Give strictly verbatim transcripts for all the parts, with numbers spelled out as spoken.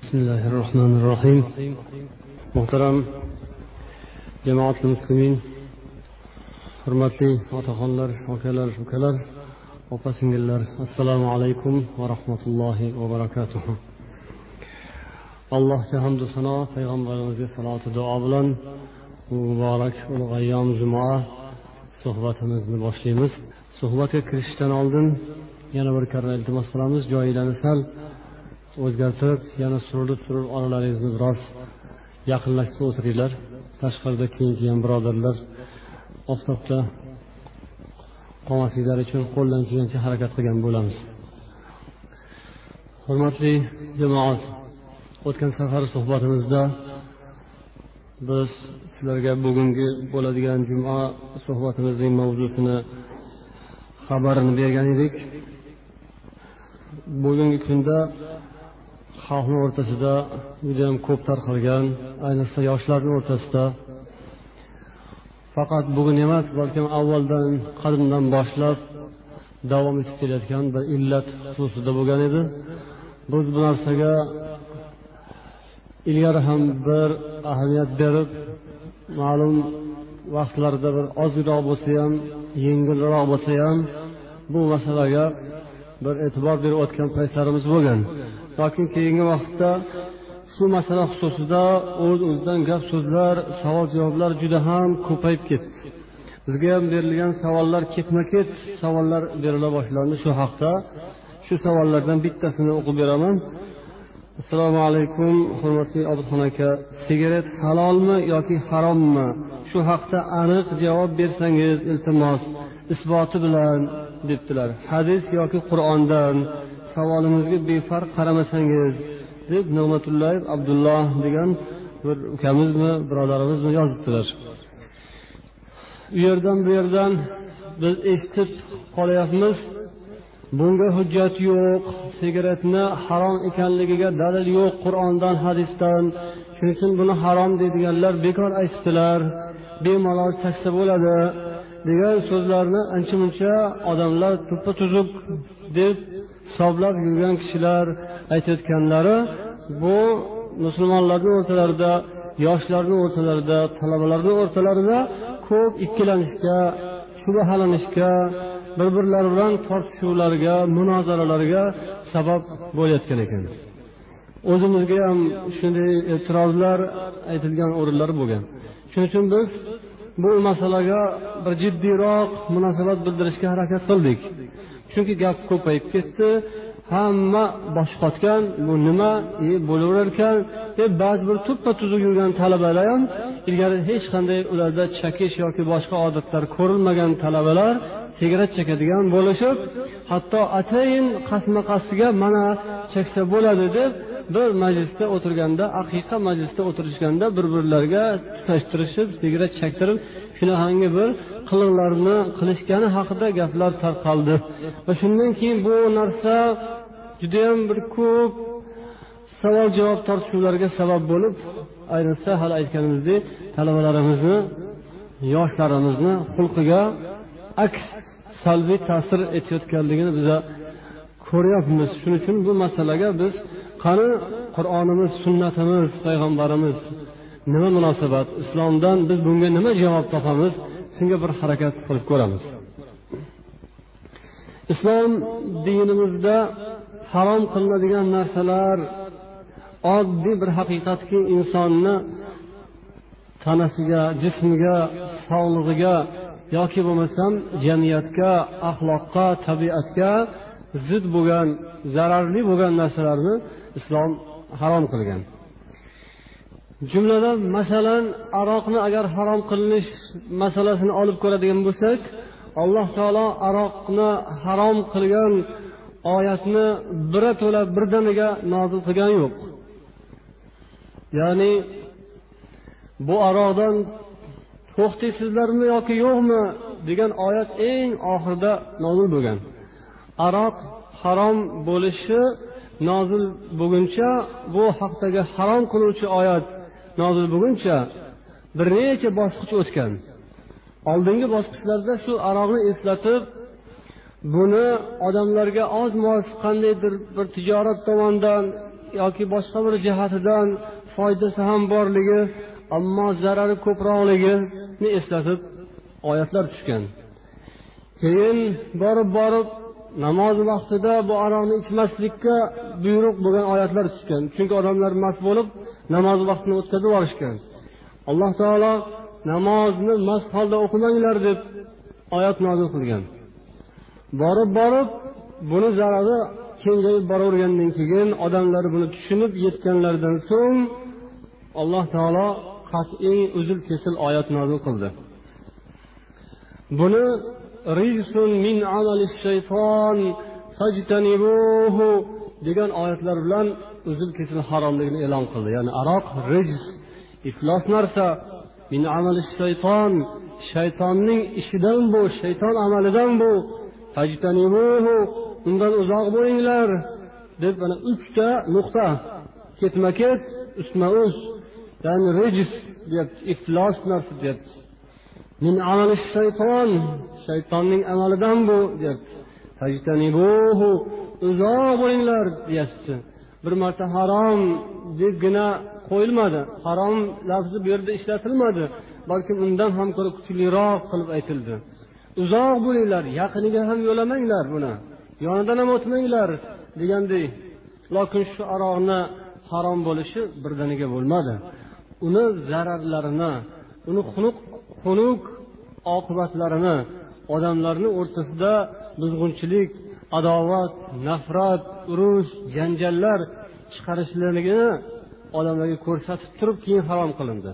Bismillahirrahmanirrahim. Muhtaram jamoatul muslimin, hurmatli otaxonlar, akalar, ukalar, opa-singillar, assalomu alaykum va rahmatullohi va barakatuh. Allohga hamd va sano, payg'ambarimizga salot va duo bilan bu muborak ulug' ayyom juma suhbatimizni boshlaymiz. Suhbatga kirishdan oldin yana bir karra iltimos qilamiz, joylarni sal o'zgartirib, yana surur-surur oralaringizni biroz yaqinlashtirib o'tiringlar. Tashqarida kiyingan birodarlar oftobda qolmasliklari uchun qo'ldan kelgancha harakat qilgan bo'lamiz. Hurmatli jamoat, o'tgan safar suhbatimizda biz sizlarga bugungi bo'ladigan juma suhbatimizning mavzusini xabarini bergan edik. Bugungi kunda xalqning o'rtasida juda ham ko'p tarqalgan, ayniqsa yoshlarning o'rtasida, faqat bugun emas, balki avvaldan qadimdan boshlab davom etib kelayotgan bir illat xususida bo'lgan edi. Biz bu narsaga ilgari ham bir ahamiyat berib, ma'lum vaqtlarda bir ozroq bo'lsa ham, yengilroq bo'lsa ham bu masalaga bir e'tibor berib o'tgan paytlarimiz bo'lgan. Lekin keyingi vaqtda shu masala xususida o'z-o'zidan gap so'zlar, savol-javoblar juda ham ko'payib ketdi. Bizga ham berilgan savollar ketma-ket savollar berila boshlandi shu haqda. Shu savollardan bittasini o'qib beraman. Assalomu alaykum, hurmatli Obidxon aka. Sigaret halolmi yoki harommi? Shu haqda aniq javob bersangiz, iltimos, isboti bilan debdilar. Hadis yoki Qur'ondan savolimizga befarq qaramasangiz deb Nig'matullayev Abdulloh degan bir ukamizmi, birodarimizmi yozibdilar. U yerdan bu yerdan biz eshitib qolyapmiz. Bunga hujjat yo'q, sigaretni harom ekanligiga dalil yo'q Qur'ondan, hadisdan. Shuning uchun buni harom deydiganlar bekor aytibdilar. Bemalol chaksa bo'ladi degan so'zlarni ancha-muncha odamlar tuppa-tuzuk deb hisoblab yurgan kishilar aytayotganlari bu musulmonlarning o'rtalarida, yoshlarning o'rtalarida, talabalarning o'rtalarida ko'p ikkilanishga, shubhalanishga, bir-birlari bilan tortishuvlarga, munozaralarga sabab bo'layotgan ekan. O'zimizga ham shunday e'tirozlar aytilgan o'rinlar bo'lgan. Shuning uchun biz bu masalaga bir jiddiyroq munosabat bildirishga harakat qildik. Chunki gap ko'payib ketdi, hamma bosh qotgan, bu nima e, bo'laverar ekan deb ba'zi bir tuppa-tuzuk yurgan talabalar ham, ilgari hech qanday ularda chakish yoki boshqa odatlar ko'rilmagan talabalar sigaret chekadigan bo'lishib, hatto atayin qasma-qasdiga mana cheksa bo'ladi deb bir majlisda o'tirganda, haqiqiy majlisda o'tirishganda bir-birlariga tutashtirishib, sigaret chektirib, shunaqangi bir qiliqlarni qilishgani haqida gaplar tarqaldi. Va shundan keyin bu narsa juda ham bir ko'p savol-javob tortishuvlarga sabab bo'lib, ayniqsa hali aytganimizdek, talabalarimizni, yoshlarimizni xulqiga aks salbiy ta'sir etayotganligini biz ko'ryapmiz. Shuning uchun bu masalaga biz qani Qur'onimiz, sunnatimiz, payg'ambarimiz nima munosabat, islomdan biz bunga nima javob topamiz, shunga bir harakat qilib ko'ramiz. Islom dinimizda harom qilinadigan narsalar oddiy bir haqiqatki insonni tanasiga, jismiga, sog'lig'iga yoki bo'lmasam jamiyatga, axloqqa, tabiatga zid bo'lgan, zararli bo'lgan narsalarni islom harom qilgan. Jumladan masalan aroqni agar harom qilinish masalasini olib ko'radigan bo'lsak, Alloh taolo aroqni harom qilgan oyatni birato'la birdaniga nozil qilgani yo'q. Ya'ni bu aroqdan to'xtaysizlarmi yoki yo'qmi degan oyat eng oxirida nozil bo'lgan. Aroq harom bo'lishi nozil bo'lguncha, bu haqdagi harom qiluvchi oyat nozil bo'lguncha bir necha bosqich o'tgan. Oldingi bosqichlarda shu aroqni eslatib, buni odamlarga oz-moz qandaydir bir tijorat tomonidan yoki boshqa bir jihatidan foydasi ham borligi, ammo zarari ko'proqligini eslatib oyatlar tushgan. Keyin borib borib namoz vaqtida bu aroqni ichmaslikka buyruq bo'lgan oyatlar tushgan. Chunki odamlar mast bo'lib namoz vaqtini o'tkazib yuborishgan. Alloh taolo namozni mast holda o'qimanglar deb oyat nozil qilgan. Borib borib buni zarari kengayib boravergandan keyin odamlar buni tushunib yetganlaridan so'ng Alloh taolo qat'iy uzil kesil oyat nozil qildi. Buni rijsun min amalis shayton fajtanibuhu degan oyatlar bilan uzil kesil haromligini e'lon qildi. Ya'ni aroq rijs, iflos narsa, min amalis shayton, shaytonning ishidan bu, shayton amalidan bu. Fajtanibuhu, undan uzoq bo'linglar deb mana uchta nuqta ketma-ket, ustma-ust, ya'ni rijs deyapti, iflos narsa deyapti. Min amalis shayton, shaytonning amalidan bu deyapti. Fajtanibuhu, uzoq bo'linglar deyapti. Bir marta harom debgina qo'yilmadi. Harom lafzi bu yerda ishlatilmadi, balki undan ham ko'ra kuchliroq qilib aytildi. Uzoq bo'linglar, yaqiniga ham yo'lamanglar buni. Yonidan ham o'tmanglar degandek. Lekin shu aroqni harom bo'lishi birdaniga bo'lmadi. Uni zararlarini, uni xunuq xunuk oqibatlarini, odamlarning o'rtasida buzg'unchilik, adovat, nafrat, urush, janjallar chiqarishligini odamlarga ko'rsatib turib keyin harom qilindi.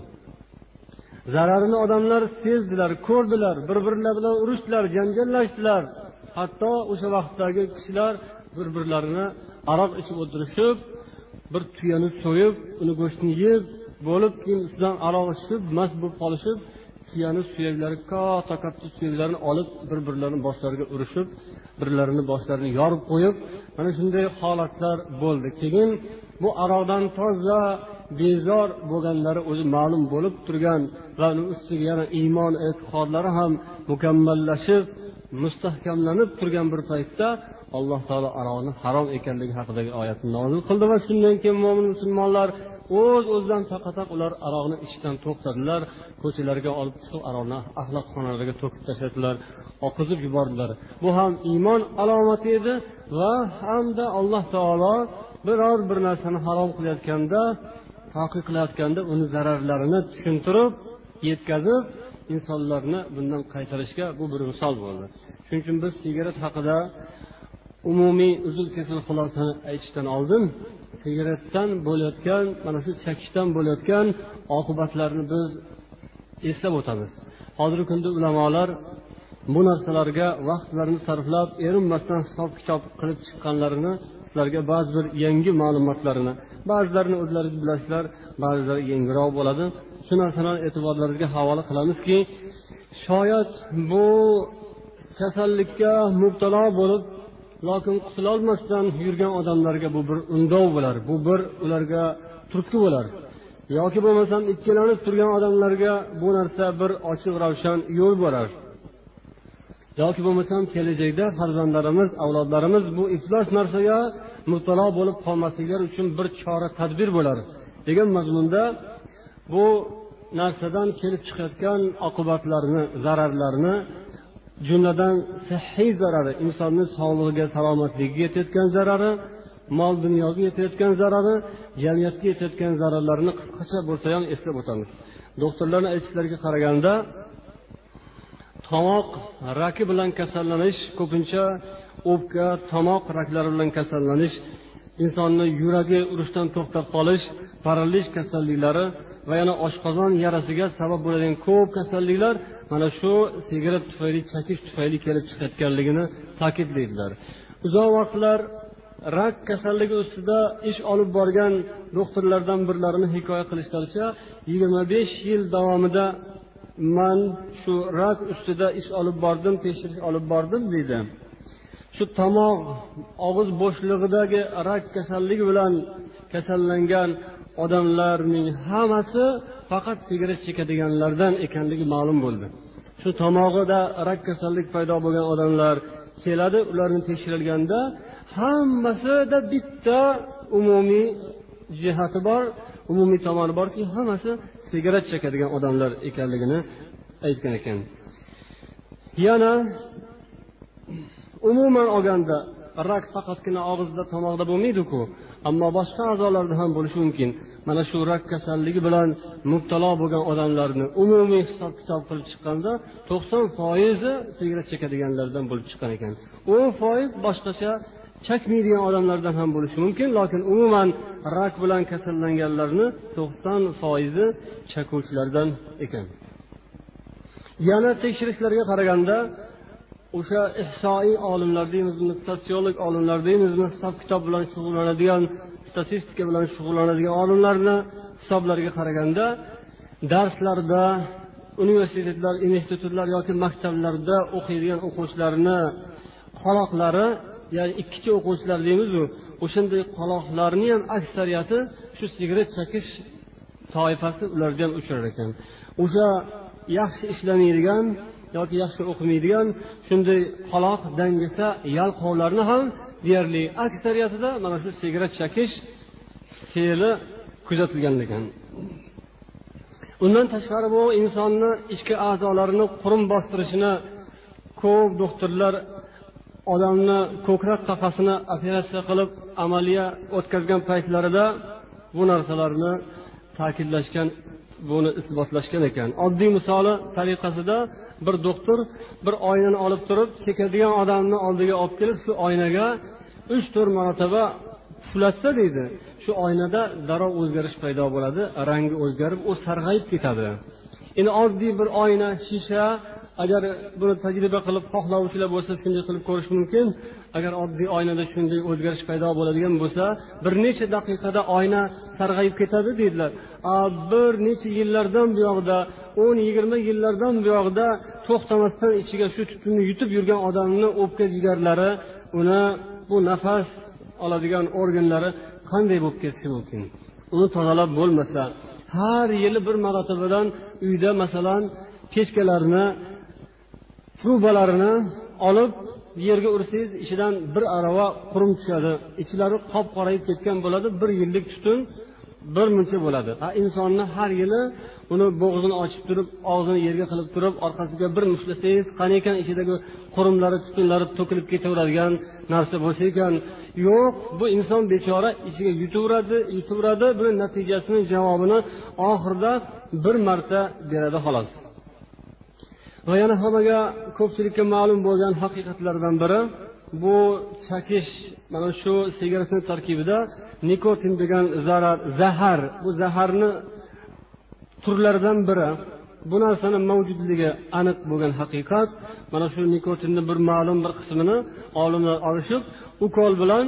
Zararini odamlar sezdilar, ko'rdilar, bir-birlari bilan urushdilar, janjallashdilar. Hatto o'sha vaqtdagi kishilar bir-birlarini aroq ichib o'tirishib, bir tuyani so'yib, uni go'shtini yeb, bo'lib keyin ustidan aroq ichib, mast bo'lib qolishib, tuyani suyaklari katta-katta suyaklarini olib, bir-birlarining boshlariga urishib, birlarini boshlarini yorib qo'yib, mana shunday holatlar bo'ldi. Keyin bu aroqdan toza bezor bo'lganlari o'zi ma'lum bo'lib turgan va uning ustiga yana iymon e'tiqodlari ham mukammallashib, mustahkamlanib turgan bir paytda Alloh taolo aroqni harom ekanligi haqidagi oyatni nozil qildi va shundan keyin mo'min musulmonlar o'z-o'zidan taqataq ular aroqni ichishdan to'xtadilar, ko'chalarga olib chiqib aroqni axloqxonalarga to'kib tashladilar, oqizib yubordilar. Bu ham iymon alomati edi va hamda Alloh taolo biror bir narsani harom qilayotganda, taqiqlayotganda uni zararlarini tushuntirib, yetkazib, insonlarni bundan qaytarishga bu bir misol bo'ldi. Shuning uchun biz sigaret haqida umumiy uzul kesil xulosani aytishdan oldin sigaretdan bo'layotgan, mana shu chakishdan bo'layotgan oqibatlarni biz eslab o'tamiz. Hozirgi kunda ulamolar bu narsalarga vaqtlarini sarflab, erinmasdan hisob-kitob qilib chiqqanlarini, sizlarga ba'zi bir yangi ma'lumotlarini, ba'zilarini o'zlaringiz bilasizlar, ba'zilari yangiroq bo'ladi. Shu narsalarni e'tiborlaringizga havola qilamizki, shoyat bu kasallikka mubtalo bo'lib, lekin qutula olmasdan yurgan odamlarga bu bir undov bo'lar, bu bir ularga turtki bo'lar. Yoki bo'lmasam ikkilanib turgan odamlarga bu narsa bir ochiq ravshan yo'l bo'lar. Yoki bo'lmasam kelajakda farzandlarimiz, avlodlarimiz bu iflos narsaga mubtalo bo'lib qolmasliklari uchun bir chora tadbir bo'lar degan mazmunda bu narsadan kelib chiqayotgan oqibatlarni, zararlarni, jumladan sihhiy zarari, insonning sog'lig'iga, salomatligiga yetayotgan zarari, mol dunyoga yetayotgan zarari, jamiyatga yetayotgan zararlarni qisqacha bo'lsa ham eslab o'tamiz. Doktorlarning aytishlariga qaraganda, tomoq raki bilan kasallanish, ko'pincha o'pka, tomoq raklari bilan kasallanish, insonning yuragi urishdan to'xtab qolish, paraliz kasalliklari va yana oshqozon yarasiga sabab bo'ladigan ko'p kasalliklar mana shu sigaret tufayli, chakish tufayli kelib chiqayotganligini ta'kidlaydilar. Uzoq vaqtlar rak kasalligi ustida ish olib borgan doktorlardan birlarini hikoya qilishlaricha, yigirma besh yil davomida men shu rak ustida ish olib bordim, tekshirish olib bordim deydi. Shu tomoq, og'iz bo'shlig'idagi rak kasalligi bilan kasallangan odamlarning hammasi faqat sigaret chekadiganlardan ekanligi ma'lum bo'ldi. Shu tomog'ida rak kasallik paydo bo'lgan odamlar keladi, ularni tekshirilganda hammasida bitta umumiy jihati bor, umumiy tomoni borki, hammasi sigaret chekadigan odamlar ekanligini aytgan ekan. Yana umuman olganda rak faqatgina og'izda, tomoqda bo'lmaydi-ku, ammo boshqa a'zolarda ham bo'lishi mumkin. Mana shu rak kasalligi bilan mubtalo bo'lgan odamlarni umumiy hisob-kitob qilib chiqqanda to'qson foiz sigaret chekadiganlardan bo'lib chiqqan ekan. o'n foiz boshqacha chekmaydigan odamlardan ham bo'lishi mumkin, lekin umuman rak bilan kasallanganlarni to'qson foiz chekuvchilardan ekan. Yana tekshirishlarga qaraganda o'sha ihsoiy olimlar deymizmi, sotsiolog olimlar deymizmi, hisob-kitob bilan shug'ullanadigan, statistika bilan shug'ullanadigan olimlarni hisoblariga qaraganda darslarda, universitetlar, institutlar yoki maktablarda o'qiydigan o'quvchilarni qoloqlari, ya'ni ikkichi o'quvchilar deymiz-ku, o'shanday qoloqlarni ham aksariyati shu sigaret chekish toifasi ularda ham uchrar ekan. O'sha yaxshi ishlamaydigan yoki yaxshi o'qimaydigan shunday qaloq, dangasa, yalqovlarni ham deyarli aksariyatida mana shu sigaret chekish fe'li kuzatilgan ekan. Undan tashqari bu insonni ichki a'zolarini qurum bostirishini ko'p doktorlar odamni ko'krak qafasini operatsiya qilib amaliya o'tkazgan paytlarida bu narsalarni ta'kidlashgan, buni isbotlashgan ekan. Oddiy misoli tariqasida bir doktor bir oynani olib turib, chekadigan odamni oldiga olib kelib, shu oynaga uch to'rt marotaba puflatsa deydi, shu oynada darrov o'zgarish paydo bo'ladi, rangi o'zgarib, u sarg'ayib ketadi. Endi oddiy bir oyna, shisha, agar buni tajriba qilib xohlovchilar bo'lsa, shunday qilib ko'rish mumkin. Agar oddiy oynada shunday o'zgarish paydo bo'ladigan bo'lsa, bir necha daqiqada oyna sarg'ayib ketadi deydilar. A bir necha yillardan buyog'da, o'n yigirma yillardan buyog'da to'xtamasdan ichiga shu tutunni yutib yurgan odamning o'pka jigarlari, uni bu nafas oladigan organlari qanday bo'lib ketishi mumkin? Uni tozalab bo'lmasa, har yili bir marotabadan uyda masalan pechkalarni, trubalarini olib yerga ursangiz, ichidan bir arava qurum tushadi. Ichlari qop-qorayib ketgan bo'ladi, bir yillik tutun bir muncha bo'ladi. Ha, insonni har yili uni bo'g'zini ochib turib, og'zini yerga qilib turib, orqasiga bir mushlasangiz, qani ekan ichidagi qurimlari, tutunlari to'kilib ketaveradigan narsa bo'lsa ekan, yo'q, bu inson bechora ichiga yutaveradi, yutaveradi, buni natijasining javobini oxirida bir marta beradi xolos. Va yana hammaga ko'pchilikka ma'lum bo'lgan haqiqatlardan biri bu chekish, mana shu sigaretning tarkibida nikotin degan zarar, zahar, bu zaharni turlaridan biri. Bu narsaning mavjudligi aniq bo'lgan haqiqat. Mana shu nikotinning bir ma'lum bir qismini olimlar olishib, ukol bilan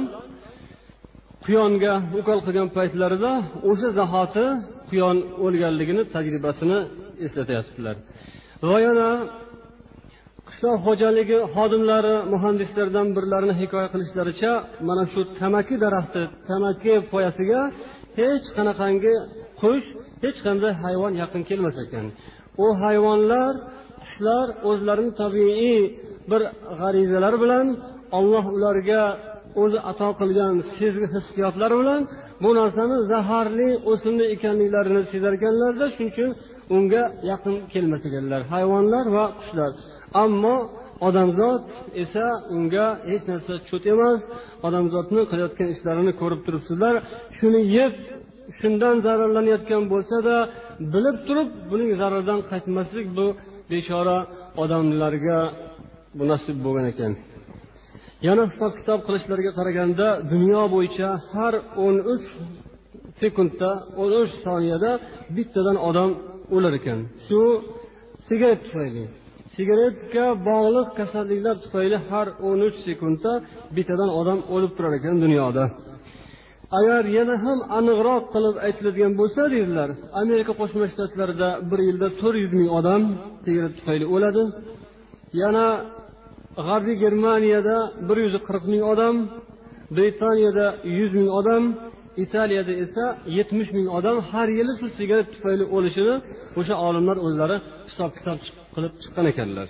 quyonga ukol qilgan paytlarida o'sha zahoti quyon o'lganligini tajribasini eslatyaptilar. Va yana qishloq xo'jaligi xodimlari, muhandislardan birlarini hikoya qilishlaricha, mana shu tamaki daraxti, tamaki poyasiga hech qanaqangi qush, hech qanday hayvon yaqin kelmas ekan. U hayvonlar, qushlar o'zlarining tabiiy bir g'arizalari bilan, Alloh ularga o'zi ato qilgan sezgi hissiyotlari bilan bu narsani zaharli o'simlik ekanliklarini sezar ekanlarda, shuning uchun unga yaqin kelmas ekanlar, hayvonlar va qushlar. Ammo odamzod esa unga hech narsa cho't emas. Odamzodning qilayotgan ishlarini ko'rib turibsizlar. Shuni yeb, shundan zararlanayotgan bo'lsa-da, bilib turib buning zarardan qaytmaslik bu bechora odamlarga bu nasib bo'lgan ekan. Yana hisob-kitob qilishlariga qaraganda, dunyo bo'yicha har o'n uch sekundda, o'n uch soniyada bittadan odam o'lar ekan. Shu sigaret tufayli. Sigaretga bog'liq kasalliklar tufayli har o'n uch sekundda bittadan odam o'lib turar ekan dunyoda. Agar yana ham aniqroq qilib aytiladigan bo'lsa, deydilar, Amerika Qo'shma Shtatlarida bir yilda to'rt yuz ming odam sigaret tufayli o'ladi. Yana G'arbiy Germaniyada bir yuz qirq ming odam, Britaniyada yuz ming odam, Italiyada esa yetmish ming odam har yili shu sigaret tufayli o'lishini o'sha olimlar o'zlari hisob-kitob qilib chiqqan ekanlar.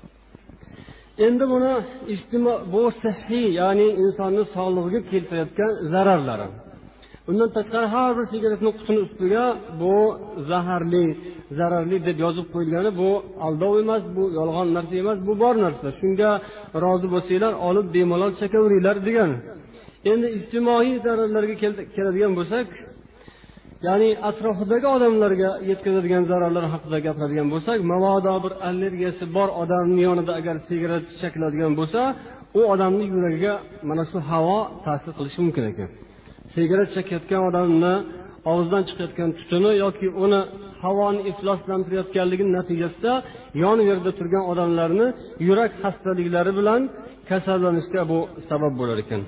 Endi buni ijtimoiy, bu sihhiy, ya'ni insonning sog'lig'iga keltirayotgan zararlari. Undan tashqari har bir sigaretning qutini ustiga bu zaharli, zararli deb yozib qo'yilgani bu aldov emas, bu yolg'on narsa emas, bu bor narsa. Shunga rozi bo'lsanglar, olib bemalol chekaveringlar degan. Endi ijtimoiy zararlarga keladigan bo'lsak, ya'ni atrofidagi odamlarga yetkazadigan zararlar haqida gapiradigan bo'lsak, mabodo bir allergiyasi bor odamning yonida agar sigaret chekiladigan bo'lsa, u odamning yuragiga mana shu havo ta'sir qilishi mumkin ekan. Sigaret chekayotgan odamni og'zidan chiqayotgan tutuni yoki uni havoni ifloslantirayotganligining natijasida yon yerda turgan odamlarni yurak xastaliklari bilan kasallanishga bu sabab bo'lar ekan.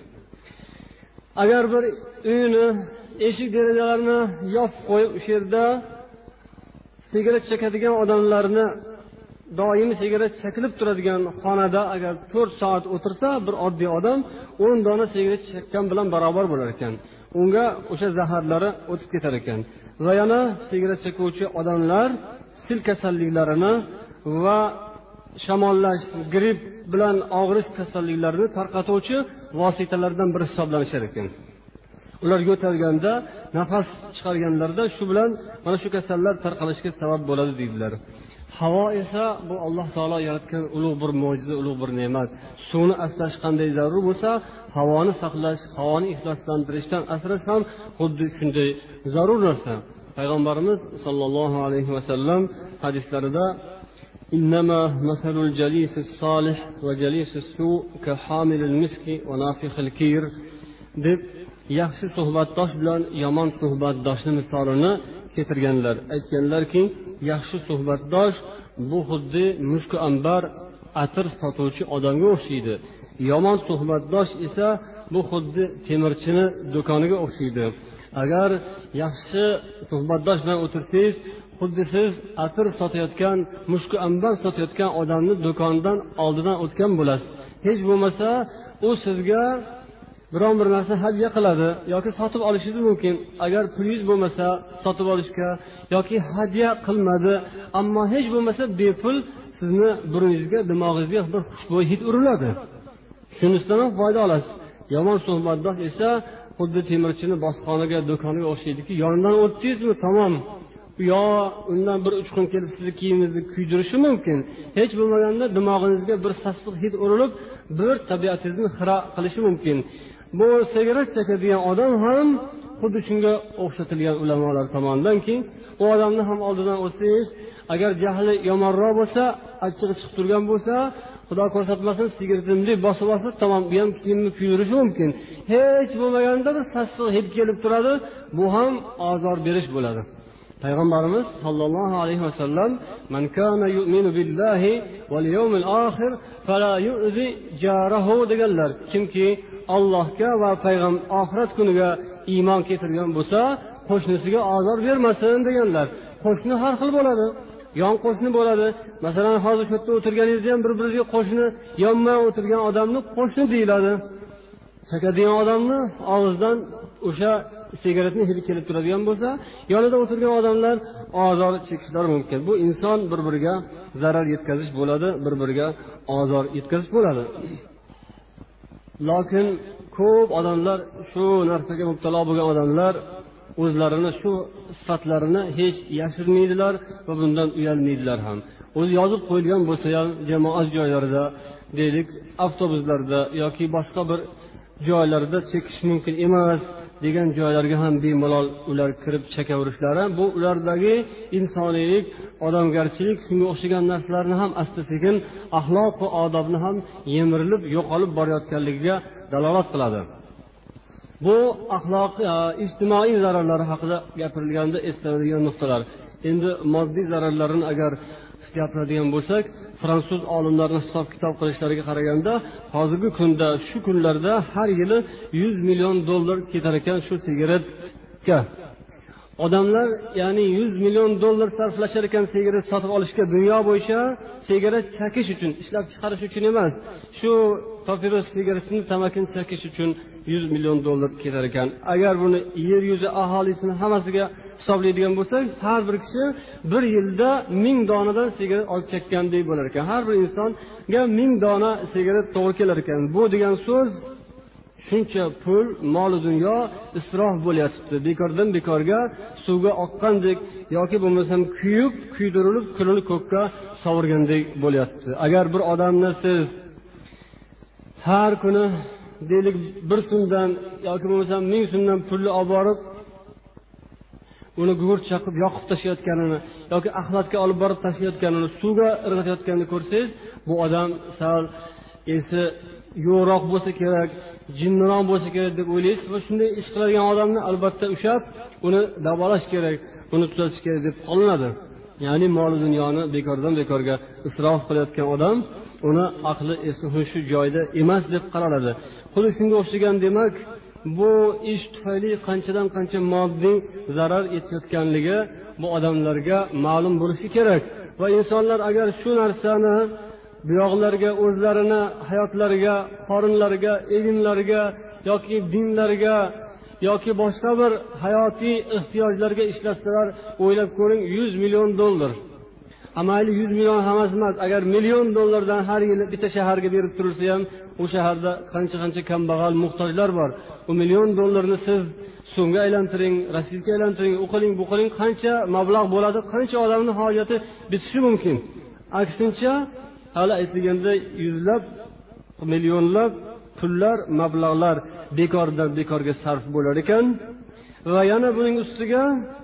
Agar bir uyni eshik derazalarini yopib qo'yib, o'sha yerda sigaret chekadigan odamlarni doimiy sigaret chekilib turadigan xonada agar to'rt soat o'tirsa, bir oddiy odam o'n dona sigaret chekkan bilan barobar bo'lar ekan. Unga o'sha zaharlari o'tib ketar ekan. Va yana sigaret chekuvchi odamlar sil kasalliklarini va shamollash, gripp bilan og'rish kasalliklarini tarqatuvchi vositalardan biri hisoblanishar ekan. Ular yo'talganda, nafas chiqarganlarda shu bilan mana shu kasallar tarqalishiga sabab bo'ladi deydilar. Havo esa bu Alloh taolo yaratgan ulug' bir mo'jiza, ulug' bir ne'mat. Suvni asrash qanday zarur bo'lsa, havoni saqlash, havoni ifloslantirishdan asrash ham xuddi shunday zarur narsa. Payg'ambarimiz sollallohu alayhi vasallam hadislarida innama masalul jalisis solih va jalisis su ka hamilil miski va nafikhil kir deb yaxshi suhbatdosh bilan yomon suhbatdoshni misolini keltirganlar. Aytganlarki, yaxshi suhbatdosh bu xuddi mushku ambar atir sotuvchi odamga o'xshaydi. Yomon suhbatdosh esa bu xuddi temirchini do'koniga o'xshaydi. Agar yaxshi suhbatdosh bilan o'tirsangiz, xuddi siz atir sotayotgan, mushku ambar sotayotgan odamni do'kondan oldidan o'tgan bo'lasiz. Hech bo'lmasa u sizga biron bir narsa hadya qiladi yoki sotib olishingiz mumkin. Agar pulingiz bo'lmasa sotib olishga yoki hadya qilmadi, ammo hech bo'lmasa bepul sizni burningizga, dimog'ingizga bir xushbo'y hid uriladi. Shunisidan ham foyda olasiz. Yomon suhbatdosh esa xuddi temirchini bosqoniga, do'koniga o'xshaydiki, yonidan o'tdingizmi, tamom. Yo undan bir uchqun kelib sizni kiyimingizni kuydirishi mumkin. Hech bo'lmaganda dimog'ingizga bir sassiq hid urilib, bir tabiatingizni xira qilishi mumkin. Bu sigaret chekadigan odam ham xuddi shunga o'xshatilgan ulamolar tomonidanki, u odamni ham oldidan o'tsangiz, agar jahli yomonroq bo'lsa, achchig'i chiqib turgan bo'lsa, Xudo ko'rsatmasin sigaretni deb bosib olsa, tamom, bu ham kiyimni kuydirishi mumkin. Hech bo'lmaganda bir sassiq hid kelib turadi, bu ham ozor berish bo'ladi. Payg'ambarimiz sollallohu alayhi vasallam man kana yu'minu billahi wal yawmil oxir fala yu'zi jarahu deganlar. Kimki Allohga va payg'ambar oxirat kuniga iymon keltirgan bo'lsa, qo'shnisiga ozor bermasin deganlar. Qo'shni har xil bo'ladi. Yon qo'shni bo'ladi. Masalan, hozir shu yerda o'tirganingizda ham bir-biringizga qo'shni, yonma o'tirgan odamni qo'shni deyiladi. Chekadigan odamni og'zidan o'sha sigaretni hidi kelib turadigan bo'lsa, yonida o'tirgan odamlar ozor chekishlari mumkin. Bu inson bir-biriga zarar yetkazish bo'ladi, bir-biriga ozor yetkazish bo'ladi. Lekin ko'p odamlar, shu narsaga mubtalo bo'lgan odamlar o'zlarini shu sifatlarini hech yashirmaydilar va bundan uyalmaydilar ham. O'zi yozib qo'yilgan bo'lsa ham jamoat joylarida, deylik, avtobuslarda yoki boshqa bir joylarda chekish mumkin emas degan joylarga ham bemalol ular kirib chekaverishlari, bu ulardagi insoniylik, odamgarchilik, shunga o'xshagan narsalarni ham asta-sekin axloq va odobni ham yemirilib, yo'qolib borayotganligiga dalolat qiladi. Bu axloq, ijtimoiy zararlari haqida gapirilganda eslanadigan nuqtalar. Endi moddiy zararlarni agar gapiradigan bo'lsak, fransuz olimlarining hisob-kitob qilishlariga qaraganda, hozirgi kunda, shu kunlarda har yili yuz million dollar ketar ekan shu sigaretga. Odamlar, ya'ni yuz million dollar sarflashar ekan sigaret sotib olishga dunyo bo'yicha, sigaret chekish uchun, ishlab chiqarish uchun emas. Shu papiros sigaretni, tamakini chekish uchun yuz million dollar ketar ekan. Agar buni yer yuzi aholisini hammasiga hisoblaydigan bo'lsak, har bir kishi bir yilda ming donadan sigaret olib chekkandek bo'lar ekan. Har bir insonga ming dona sigaret to'g'ri kelar ekan. Bu degan so'z shuncha pul, mol dunyo isrof bo'lyapti. Bekordan bekorga suvga oqqandek yoki bo'lmasam kuyib, kuydirilib, kulini ko'kka sovurgandek bo'lyapti. Agar bir odamni siz har kuni deylik bir so'mdan yoki bo'lmasam ming so'mdan pulni olib borib uni gugurt chaqib yoqib tashlayotganini yoki axlatga olib borib tashlayotganini, suvga irg'itayotganini ko'rsangiz, bu odam sal esi yo'qroq bo'lsa kerak, jinniroq bo'lsa kerak deb o'ylaysiz va shunday ish qiladigan odamni albatta ushlab, uni davolash kerak, uni tuzatish kerak deb qolinadi. Ya'ni mol dunyoni bekordan bekorga isrof qilayotgan odam, uni aqli esi hushi joyida emas deb qaraladi. Xuddi shunga o'xshagan, demak, bu ish tufayli qanchadan qancha moddiy zarar yetayotganligi bu odamlarga ma'lum bo'lishi kerak. Va insonlar agar shu narsani bu yoqlarga, o'zlarini hayotlariga, qorinlariga, ilmlariga yoki dinlariga yoki boshqa bir hayotiy ehtiyojlarga ishlatsalar, o'ylab ko'ring, yuz million dollar. Amayli yuz million hamas emas, agar million dollardan har yili bitta shaharga berib turilsa ham, u shaharda qancha-qancha kambag'al, muhtojlar bor. U million dollarni siz so'mga aylantiring, rasiyga aylantiring, u qiling, bu qiling, qancha mablag' bo'ladi, qancha odamning hojati bitishi mumkin. Aksincha, hali aytilganda yuzlab, millionlab pullar, mablag'lar bekordan bekorga sarf bo'lar ekan. Va yana buning ustiga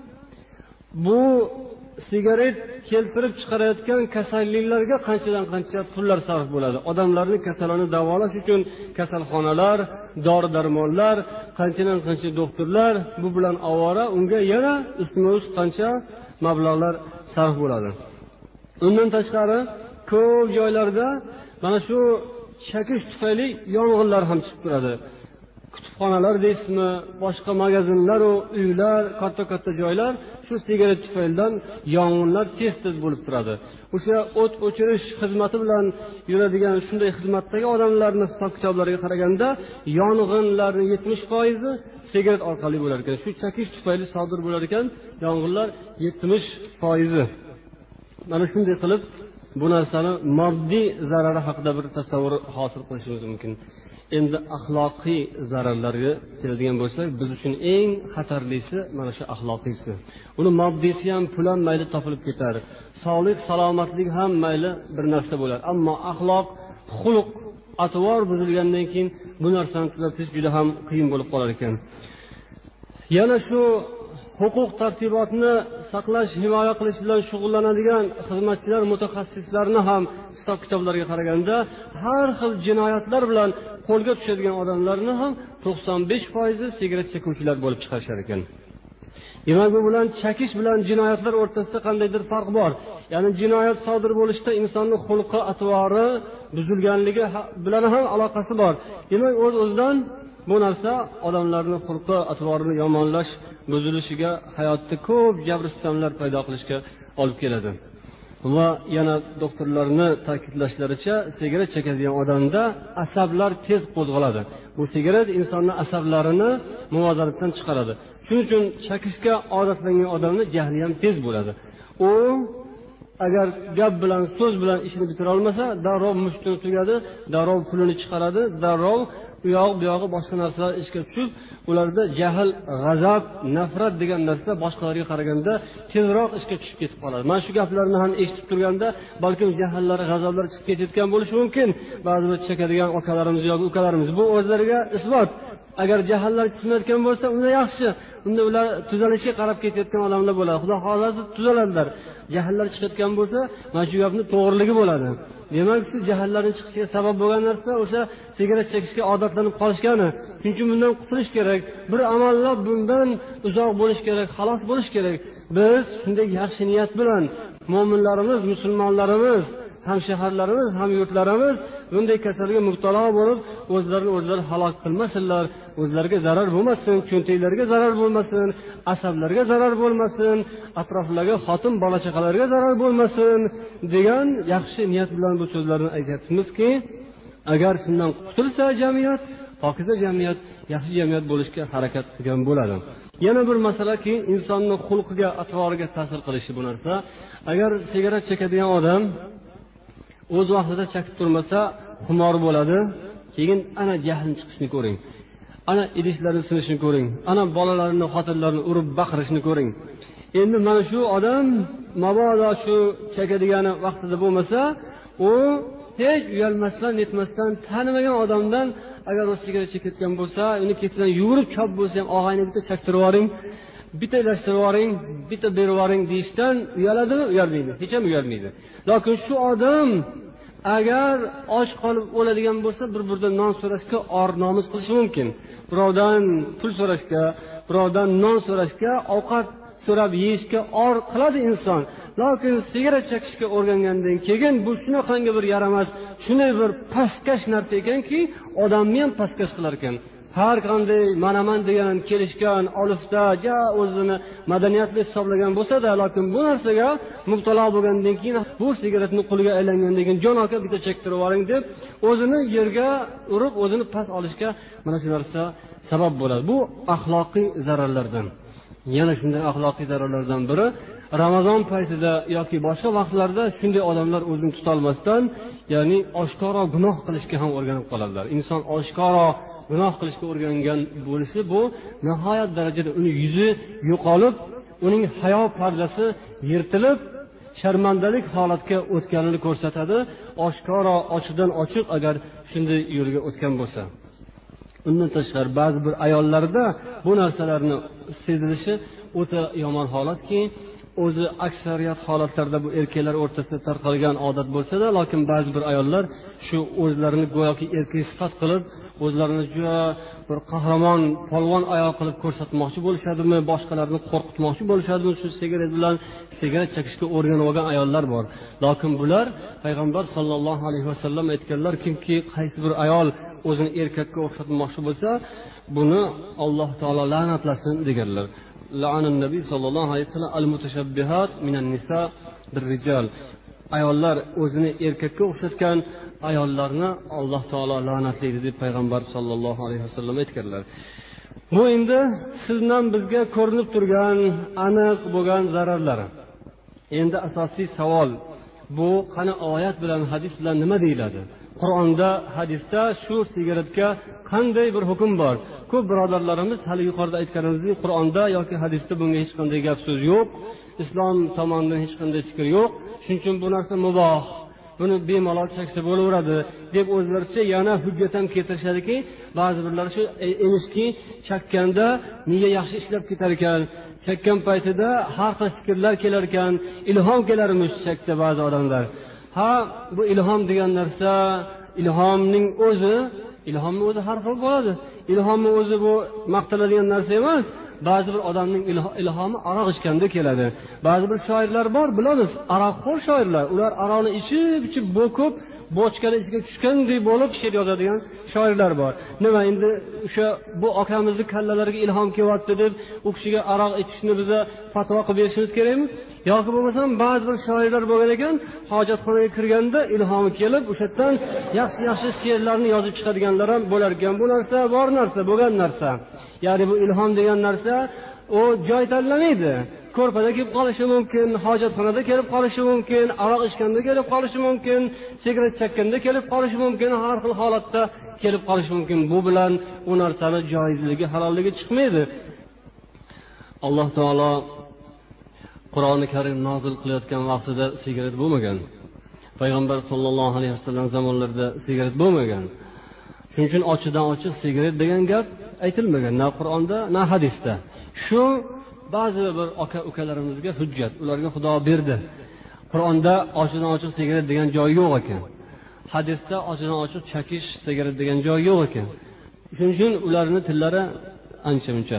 bu sigaret keltirib chiqarayotgan kasalliklarga qanchadan qancha pullar sarf bo'ladi. Odamlarning kasalini davolash uchun kasalxonalar, dori-darmonlar, qanchadan qancha doktorlar bu bilan ovora, unga yana ustma-ust qancha mablag'lar sarf bo'ladi. Undan tashqari ko'p joylarda mana shu chakish tufayli yong'inlar ham chiqib turadi. Kutubxonalar deysizmi, boshqa magazinlar, uylar, katta-katta joylar shu sigaret tufaylidan yong'inlar tez-tez bo'lib turadi. O'sha o't o'chirish xizmati bilan yuradigan shunday xizmatdagi odamlarning hisob-kitoblariga qaraganda yong'inlarning yetmish foizi sigaret orqali bo'lar ekan. Shu chakish tufayli sodir bo'lar ekan yong'inlar yetmish foizi. Mana shunday qilib bu narsani moddiy zarari haqida bir tasavvur hosil qilishimiz mumkin. Endi axloqiy zararlarga keladigan bo'lsak, biz uchun eng xatarlisi mana shu axloqiysi. Uni moddiysi ham pul ham mayli topilib ketar. Sog'lik, salomatlik ham mayli bir narsa bo'lar. Ammo axloq, xulq, atvor buzilgandan keyin bu narsani tuzatish juda ham qiyin bo'lib qolar ekan. Yana shu huquq tartibotni saqlash, himoya qilish bilan shug'ullanadigan xizmatchilar, mutaxassislarni ham hisob-kitoblarga qaraganda har xil jinoyatlar bilan qo'lga tushadigan odamlarni ham to'qson besh foizi sigaret chekuvchilar bo'lib chiqarishar ekan. Demak, bu bilan chakish bilan jinoyatlar o'rtasida qandaydir farq bor. Ya'ni jinoyat sodir bo'lishda insonning xulqi, atvori buzilganligi bilan ham aloqasi bor. Demak, o'z-o'zidan bu narsa odamlarning xulqi, atvorini yomonlash, buzilishiga, hayotda ko'p jabr-sitamlar paydo qilishga olib keladi. Va yana doktorlarni ta'kidlashlaricha, sigaret chekadigan odamda asablar tez qo'zg'aladi. Bu sigaret insonning asablarini muvozanatdan chiqaradi. Shuning uchun chekishga odatlangan odamning jahli ham tez bo'ladi. U agar gap bilan, so'z bilan ishini bitira olmasa, darrov mushtini tugadi, darrov pulini chiqaradi, darrov u yoq bu yog'i boshqa narsalar ishga tushib, ularda jahl, g'azab, nafrat degan narsa boshqalarga qaraganda tezroq ishga tushib ketib qoladi. Mana shu gaplarni ham eshitib turganda, balkim jahllari, g'azablari chiqib ketayotgan bo'lishi mumkin. Ba'zi bir chekadigan akalarimiz yoki ukalarimiz bu o'zlariga isbot. Agar jahllar chiqmayotgan bo'lsa, unda yaxshi. Unda ular tuzalishga qarab ketayotgan odamlar bo'ladi. Xudo xolasa tuzaladilar. Jahllar chiqayotgan bo'lsa, mana shu gapning to'g'riligi bo'ladi. Demak, shu jahllarning chiqishiga sabab bo'lgan narsa o'sha sigaret chekishga odatlanib qolishgani. Chunki bundan qutulish kerak. Bir amallab bundan uzoq bo'lish kerak, xalos bo'lish kerak. Biz shunday yaxshi niyat bilan mu'minlarimiz, musulmonlarimiz, ham shaharlarimiz, ham yurtlarimiz bunday kasalga mubtalo bo'lib, o'zlarini o'zlari halok qilmasinlar, o'zlariga zarar bo'lmasin, cho'ntaklariga zarar bo'lmasin, asablarga zarar bo'lmasin, atroflarga, xotin bola chaqalarga zarar bo'lmasin degan yaxshi niyat bilan bu so'zlarni aytyapmizki, agar shundan qutulsa jamiyat, pokiza jamiyat, yaxshi jamiyat bo'lishga harakat qilgan bo'ladi. Yana bir masalaki insonning xulqiga, atvoriga ta'sir qilishi bu narsa. Agar sigaret chekadigan odam o'z vaqtida chakib turmasa, xumor bo'ladi. Keyin ana jahlni chiqishini ko'ring. ana idishlarini sinishini ko'ring, ana bolalarini, xotinlarini urib baqirishni ko'ring. Endi mana shu odam mabodo shu chekadigani vaqtida bo'lmasa, u hech uyalmasdan, netmasdan tanimagan odamdan agar o sigaret chekayotgan bo'lsa, uni ketidan yugurib chop bo'lsa ham og'ayni bitta chaktirib yuboring, bitta ilashtirib yuboring, bitta berib yuboring deyishdan uyaladimi? Uyalmaydi. Hech ham uyalmaydi. Lekin shu odam agar och qolib o'ladigan bo'lsa, bir-biridan non so'rashga or nomus qilishi mumkin. Birovdan pul so'rashga, birovdan non so'rashga, ovqat so'rab yeyishga or qiladi inson. Lekin sigaret chekishga o'rgangandan keyin bu shunaqangi bir yaramas, shunday bir pastkash narsa ekanki, odamni ham pastkash qilar ekan. Har qanday manaman degan kelishgan olifda ja o'zini madaniyatli hisoblagan bo'lsa-da, lekin bu narsaga mubtalo bo'lgandan keyin bu sigaretni qo'liga aylangandan keyin jon aka bitta chektirib yuboring deb o'zini yerga urib, o'zini past olishga mana shu narsa sabab bo'ladi. Bu axloqiy zararlardan. Yana shunday axloqiy zararlardan biri Ramazon paytida yoki boshqa vaqtlarda shunday odamlar o'zini tuta olmasdan, ya'ni oshkora gunoh qilishga ham o'rganib qoladilar. Inson oshkora gunoh qilishga o'rgangan bo'lishi bu nihoyat darajada uning yuzi yo'qolib, uning hayo pardasi yirtilib, sharmandalik holatga o'tganini ko'rsatadi. Oshkora ochiqdan ochiq agar shunday yo'lga o'tgan bo'lsa. Undan tashqari ba'zi bir ayollarda bu narsalarni sezilishi o'ta yomon holatki, o'zi aksariyat holatlarda bu erkaklar o'rtasida tarqalgan odat bo'lsa-da, lekin ba'zi bir ayollar shu o'zlarini go'yoki erkak sifat qilib, o'zlarini juda bir qahramon, polvon ayol qilib ko'rsatmoqchi bo'lishadimi, boshqalarni qo'rqitmoqchi bo'lishadimi, shu sigaret bilan sigaret chekishga o'rganib olgan ayollar bor. Lekin bular payg'ambar sollallohu alayhi vasallam aytganlar, kimki qaysi bir ayol o'zini erkakka o'xshatmoqchi bo'lsa, buni Alloh taolo la'natlasin deganlar. La'anan nabiy sollallohu alayhi vasallam al-mutashabbihat minan nisa bir-rijal. Ayollar o'zini erkakka o'xshatgan ayollarni Alloh taolo la'natlaydi deb payg'ambar sollallohu alayhi vasallam aytganlar. Bu endi sizdan bizga ko'rinib turgan aniq bo'lgan zararlar. Endi asosiy savol bu, qani oyat bilan hadis bilan nima deyiladi? Qur'onda, hadisda shu sigaretga qanday bir hukm bor? Ko'p birodarlarimiz hali yuqorida aytganimizdek, Qur'onda yoki hadisda bunga hech qanday gap so'z yo'q, islom tomonidan hech qanday fikr yo'q. Shuning uchun bu narsa muboh, buni bemalol cheksa bo'laveradi deb o'zlaricha yana hujjat ham keltirishadiki, ba'zi birlar shu emishki, chakkanda miya yaxshi ishlab ketar ekan, chakkan paytida har xil fikrlar kelar ekan, ilhom kelarmish chakda ba'zi odamlar. Ha, bu ilhom degan narsa, ilhomning o'zi, ilhomning o'zi har xil bo'ladi. Ilhomning o'zi bu maqtaladigan narsa emas. Ba'zi bir odamning ilhomi aroq ichganda keladi. Ba'zi bir shoirlar bor, bilamiz, aroqxo'r shoirlar. Ular aroqni ichib-ichib bo'kib, bochkani ichiga tushgandek bo'lib she'r yozadigan shoirlar bor. Nima endi o'sha bu akamizning kallalariga ilhom kelyapti deb u kishiga aroq ichishni biza fatvo qilib berishimiz kerakmi? Yoki bo'lmasam ba'zi bir shoirlar bo'lgan ekan, hojatxonaga kirganda ilhomi kelib, o'shadan yaxshi-yaxshi she'rlarni yozib chiqadiganlar ham bo'lar ekan. Bu narsa bor narsa, bo'lgan narsa. Ya'ni bu ilhom degan narsa u joy tanlamaydi. Ko'rpada kelib qolishi mumkin, hojatxonada kelib qolishi mumkin, aroq ichganda kelib qolishi mumkin, sigaret chekkanda kelib qolishi mumkin, har xil holatda kelib qolishi mumkin. Bu bilan u narsani joizligi, halolligi chiqmaydi. Alloh taolo Qur'oni Karim nozil qilayotgan vaqtida sigaret bo'lmagan. Payg'ambar sollallohu alayhi vasallam zamonlarida sigaret bo'lmagan. Shuning uchun ochiqdan ochiq sigaret degan gap aytilmagan, na Qur'onda, na hadisda. Shu ba'zi bir aka-ukalarimizga hujjat, ularga Xudo berdi. Qur'onda ochiqdan ochiq sigaret degan joy yo'q ekan. Hadisda ochiqdan ochiq chakish, sigaret degan joy yo'q ekan. Shuning uchun ularning tillari ancha-muncha.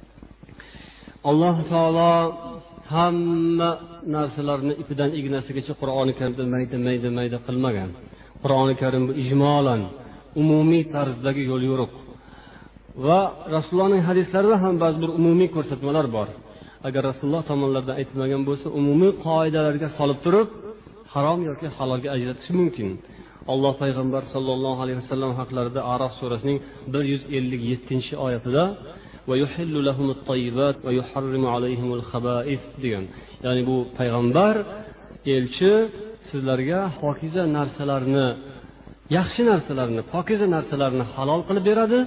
Alloh taolo hamma narsalarni ipidan ignasigacha Qur'oni Karimda mayda-mayda-mayda qilmagan. Qur'oni Karim ijmolan umumiy tarzdagi yo'l yo'riq. Va Rasulullohning hadislarida ham ba'zi bir umumiy ko'rsatmalar bor. Agar Rasululloh tomonidan aytilmagan bo'lsa, umumiy qoidalarga solib turib, harom yoki halolga ajratish mumkin. Alloh payg'ambar sollallohu alayhi vasallam haqlarida A'rof surasining bir yuz ellik yettinchi oyatida va yuhillu lahumut tayyibat va yuharrimu alayhimul khaba'ith degan. Ya'ni bu payg'ambar, elchi sizlarga pokiza narsalarni, yaxshi narsalarni, pokiza narsalarni halol qilib beradi,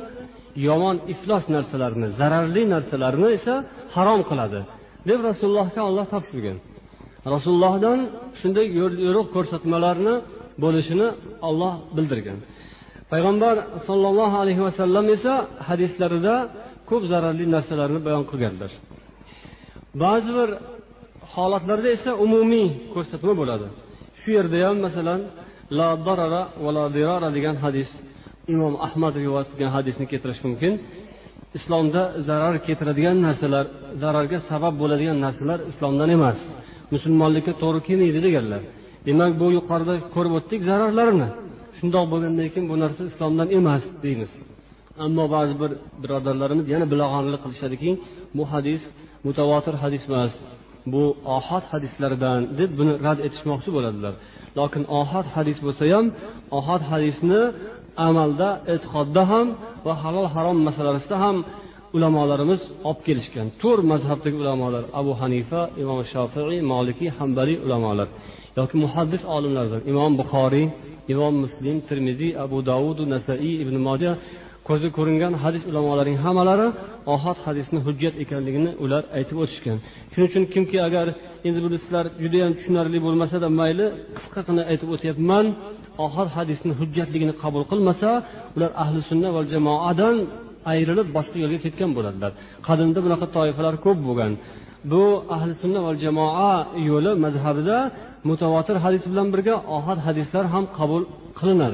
yomon iflos narsalarni, zararli narsalarni esa harom qiladi deb Rasulullohga Alloh topshirgan. Rasulullohdan shunday yo'riq ko'rsatmalarni bo'lishini Alloh bildirgan. Payg'ambar sollallohu alayhi vasallam esa hadislarida ko'p zararli narsalarni bayon qilganlar. Ba'zi bir holatlarda esa umumiy ko'rsatma bo'ladi. Shu yerda ham masalan la darara va la dirara degan hadis, Imom Ahmad rivoyat qilgan hadisni keltirish mumkin. Islomda zarar keltiradigan narsalar, zararga sabab bo'ladigan narsalar islomdan emas, musulmonlikka to'g'ri kelmaydi deganlar. Demak, bu yuqorida ko'rib o'tdik zararlarini. Shundoq bo'lgandan keyin bu narsa islomdan emas deymiz. Ammo ba'zi bir birodarlarimiz yana bilag'onlik qilishadiki, bu hadis mutawatir hadis emas, bu ohad hadislaridan deb buni rad etishmoqchi bo'ladilar. Lekin ohad hadis bo'lsa ham, ohad hadisni amalda, e'tiqodda ham va halol harom masalasida ham ulamolarimiz olib kelishgan. To'rt mazhabdagi ulamolar, Abu Hanifa, Imom Shofi'i, Maliki, Hanbali ulamolar yoki muhaddis olimlardan Imom Buxoriy, Imom Muslim, Tirmiziy, Abu Dovud, Nasa'iy, Ibn Majah ko'zi ko'ringan hadis ulamolarining hammalari ohad hadisni hujjat ekanligini ular aytib o'tishgan. Shuning uchun kimki agar endi bu sizlar juda ham tushunarli bo'lmasa-da mayli, qisqagina aytib o'tyapman, ohad hadisni hujjatligini qabul qilmasa, ular ahli sunna va jamoadan ayrilib boshqa yo'lga ketgan bo'ladilar. Qadimda bunaqa toifalar ko'p bo'lgan. Bu ahli sunna va jamoa yo'li mazhabida mutawatir hadis bilan birga ohad hadislar ham qabul qilinadi.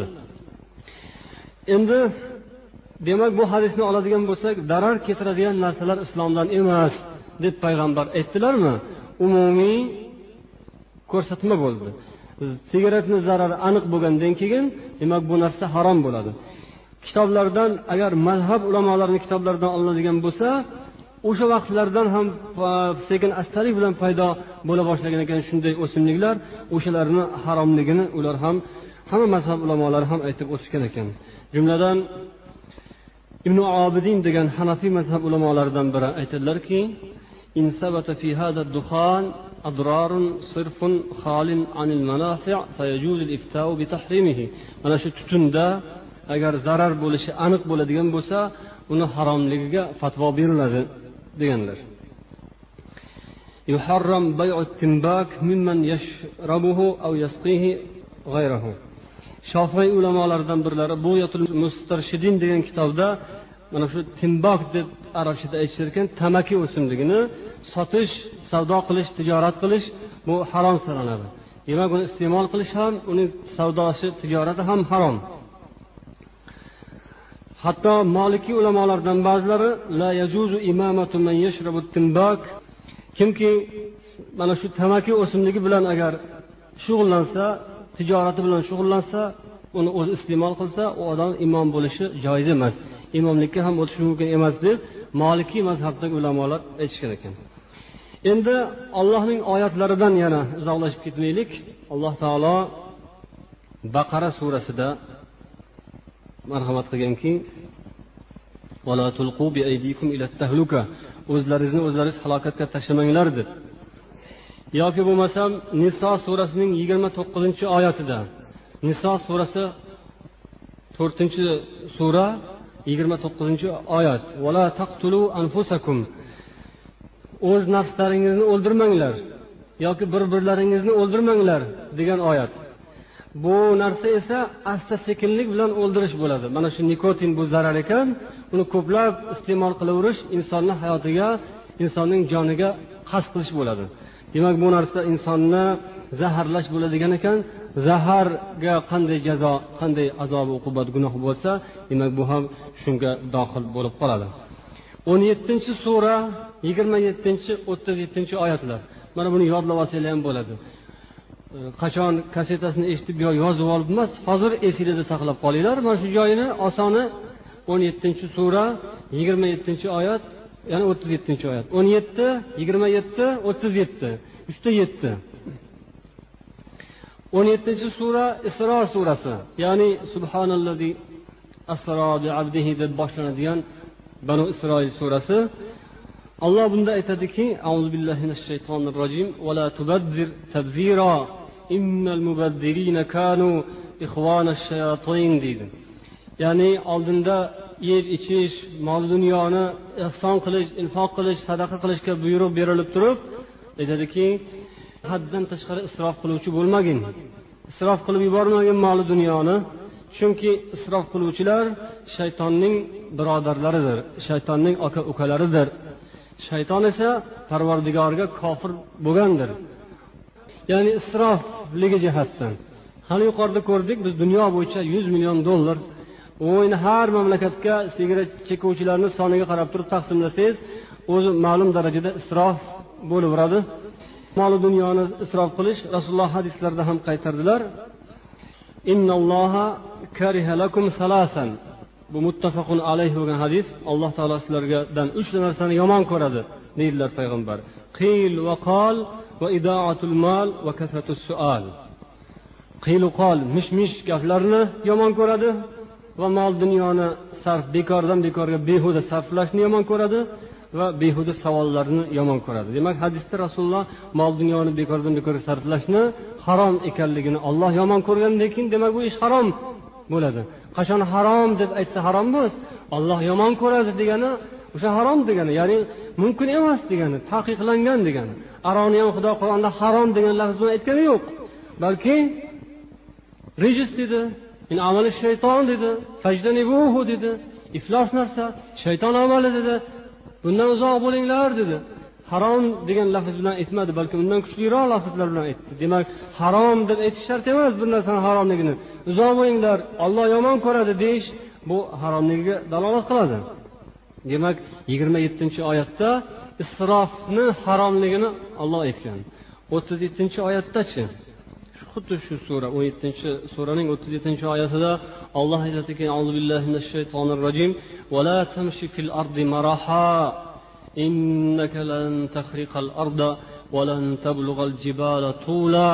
Endi demak, bu hadisni oladigan bo'lsak, zarar keltiradigan narsalar islomdan emas deb payg'ambar aytdilarmi? Umumiy ko'rsatma bo'ldi. Sigaretning zarari aniq bo'lgandan keyin, demak bu narsa harom bo'ladi. Kitoblardan agar mazhab ulamolarining kitoblaridan olinadigan bo'lsa, o'sha vaqtlardan ham sekin astalik bilan paydo bo'la boshlagan ekan shunday o'simliklar, o'shalarni haromligini ular ham hamma mazhab ulamolari ham aytib o'tishgan ekan. Jumladan Ibn Abidin degan Hanafi mazhab ulamolaridan biri aytadilarki, in sabata fi hada ad-dukhan adrarun sirfun khalin anil manafi' fayajuz al-ifta'u bi tahrimihi. Mana shu tutunda agar zarar bo'lishi aniq bo'ladigan bo'lsa, uni haromligiga fatvo beriladi deganlar. Yuharram bay'u at-timbak mimman yashrabuhu aw yasqihi ghayruhu. Shofiy ulamolaridan birlari Buyatul Mustarshidin degan kitobda mana shu timbok deb arabchada aytishar ekan, tamaki o'simligini sotish, savdo qilish, tijorat qilish bu harom sanaladi. Demak, uni iste'mol qilish ham, uning savdosi, tijorati ham harom. Hatto Maliki ulamolardan ba'zilari la yajuzu imamatu man yashrabu at-timbak, kimki mana shu tamaki o'simligi bilan agar shug'ullansa, tijorati bilan shug'ullansa, uni o'zi iste'mol qilsa, u odam imom bo'lishi joiz emas. Imomlikka ham o'tishi mumkin emas deb Maliki mazhabdagi ulamolar aytishgan ekan. Endi Allohning oyatlaridan yana uzoqlashib ketmaylik. Alloh taolo Baqara surasida marhamat qilganki, "Wala tulqu bi aydikum ila at-tahluka", o'zlaringizni o'zlaringiz halokatga tashlamanglar deb. Yoki bo'lmasam Niso surasining yigirma to'qqizinchi oyatida, Niso surasi to'rtinchi sura yigirma to'qqizinchi oyat, "Wala taqtulu anfusakum", o'z nafslaringizni o'ldirmanglar yoki bir-birlaringizni o'ldirmanglar degan oyat. Bu narsa esa asta-sekinlik bilan o'ldirish bo'ladi. Mana shu nikotin bu zarar ekan, uni ko'plab iste'mol qilaverish insonning hayotiga, insonning joniga qasd qilish bo'ladi. Demak, bu narsa insonni zaharlash bo'ladigan ekan, zaharga qanday jazo, qanday azob, uqubat, gunoh bo'lsa, demak bu ham shunga daxil bo'lib qoladi. o'n yettinchi sura yigirma yettinchi o'ttiz yettinchi oyatlar. Mana buni yodlab olsanglar ham bo'ladi. Qachon kasetasini eshitib yo yozib olib emas, hozir esingizda saqlab qolinglar. Mana shu joyini osoni o'n yettinchi sura yigirma yettinchi oyat, ya'ni o'ttiz yettinchi oyat. o'n yetti, yigirma yetti, o'ttiz yetti. uchta yetti. o'n yettinchi sura Isro surasi, ya'ni Subhanallazi asra bi abdihi deb boshlanadigan Banu Isroil surasi. Alloh bunda aytadiki, A'udhu billahi minash shaytonir rojim, "Va la tubazzir tabzira, innal mubazzirina kanu ikhwanash shayatin" deydi. Ya'ni oldinda yeb ichish, mol dunyoni ihson qilish, infoq qilish, sadaqa qilishga buyruq berilib turib, aytadiki, haddan tashqari isrof qiluvchi bo'lmagin. Isrof qilib yubormagin mol dunyoni, chunki isrof qiluvchilar shaytonning birodarlaridir, shaytonning aka-ukalaridir. Shayton esa Parvardigorga kofir bo'lgandir. Ya'ni isrofligi jihatdan. Hali yuqorida ko'rdik, biz dunyo bo'yicha yuz million dollar o'yini har mamlakatga sigaret chekuvchilarning soniga qarab turib taqsimlasangiz, o'zi ma'lum darajada isrof bo'laveradi. Mol dunyoni isrof qilish Rasululloh hadislarida ham qaytardilar. Innalloha kariha lakum salasan. Bu muttafaqun alayhi bo'lgan hadis. Alloh taolo sizlardan uch narsani yomon ko'radi, deydilar payg'ambar. Qil va qol va idoatul mal va kasratus sual. Qil va qol mish-mish gaplarni yomon ko'radi va mol dunyoni sarf bekordan bekorga behuda sarflashni yomon ko'radi va behuda savollarni yomon ko'radi. Demak, hadisda Rasululloh mol dunyoni bekordan bekorga sarflashni harom ekanligini Alloh yomon ko'rgan, lekin demak bu ish harom bo'ladi. Qachon harom deb aytsa harom bo'l, Alloh yomon ko'radi degani o'sha harom degani, ya'ni mumkin emas degani, taqiqlangan degani. Aroni ham Xudo Qur'onda harom degan lafz bilan aytgani yo'q. Balki rijis dedi, in amali shayton dedi, fajdanibuhu dedi, iflos narsa, shayton amali dedi. Bundan uzoq bo'linglar dedi. Harom degan lafz bilan aytmadi, balki undan kuchliroq lafzlar bilan aytdi. Demak, harom deb aytish shart emas bu narsaning haromligini. Uzoq bo'linglar, Alloh yomon ko'radi deyish bu haromligiga dalolat qiladi. Demak, yigirma yettinchi oyatda isrofni haromligini Alloh aytgan. o'ttiz yettinchi oyatda-chi? Xuddi shu sura o'n yettinchi suraning o'ttiz yettinchi oyatida Alloh aytadiki: "Auzu billahi minash shaytonir rojim va la tamshi fil ardi maraha innaka lan takhriqal arda va lan tablughal jibala tula."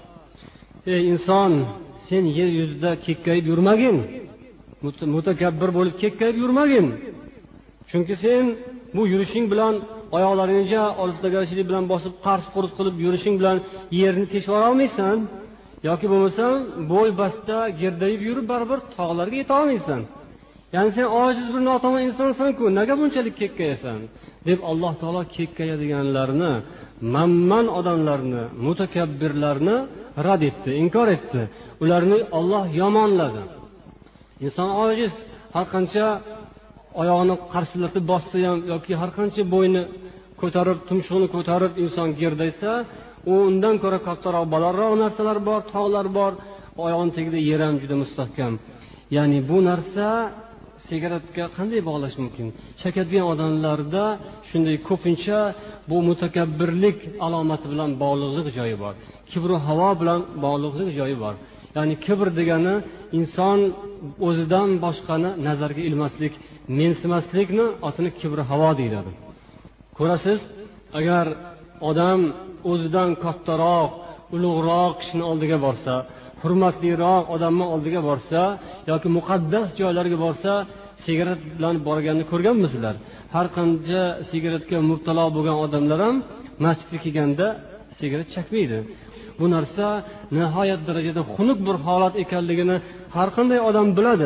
Ey inson, sen yer yuzida kekkayib yurmagin. Mutakabbir bo'lib kekkayib yurmagin. Chunki sen bu yurishing bilan oyoqlaringga oliftagarchilik bilan bosib qars qurus qilib yurishing bilan yerni teshib olmaysan. Yoki bo'lmasam bo'y basta gerdayib yurib baribir tog'larga yeta olmaysan. Ya'ni sen ojiz bir notomon insonsan-ku, nega bunchalik kekkayasan? deb Alloh taolo kekkayadiganlarni, mamman odamlarni, mutakabbirlarni rad etdi, inkor etdi. Ularni Alloh yomonladi. Inson ojiz, har qancha oyog'ini qarsillatib bossa ham yoki har qancha bo'yni ko'tarib, tumshug'ini ko'tarib inson gerdaysa, u undan ko'ra kattaroq, balandroq narsalar bor, tog'lar bor, oyog'ini tagida yer ham juda mustahkam. Ya'ni bu narsa sigaretga qanday bog'lash mumkin? Chekadigan odamlarda shunday ko'pincha bu mutakabbirlik alomati bilan bog'liqlik joyi bor. Kibr va havo bilan bog'liqlik joyi bor. Ya'ni kibr degani inson o'zidan boshqani nazarga ilmaslik, mensimaslikni otini kibr havo deyiladi. Ko'rasiz, agar odam o'zidan kattaroq, ulug'roq kishini oldiga borsa, hurmatliroq odamning oldiga borsa yoki muqaddas joylarga borsa, sigaret bilan borganini ko'rganmisizlar? Har qancha sigaretga mubtalo bo'lgan odamlar ham masjidga kelganda sigaret chekmaydi. Bu narsa nihoyat darajada xunuk bir holat ekanligini har qanday odam biladi.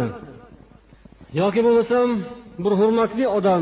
Yoki bo'lmasam bir hurmatli odam,